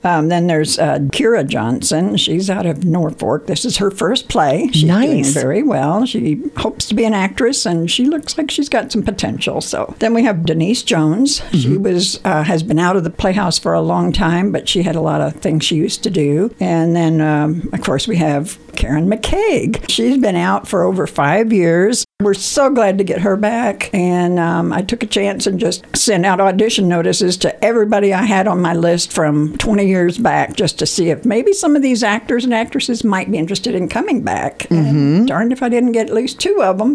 Then there's Kira Johnson. She's out of Norfolk. This is her first play. She's doing very well. She hopes to be an actress, and she looks like she's got some potential. So then we have Denise Jones. She has been out of the Playhouse for a long time, but she had a lot of things she used to do. And then, of course, we have Karen McCaig. She's been out for over 5 years. We're so glad to get her back. And I took a chance and just sent out audition notices to everybody I had on my list from 20 years back, just to see if maybe some of these actors and actresses might be interested in coming back. And darned if I didn't get at least 2 of them.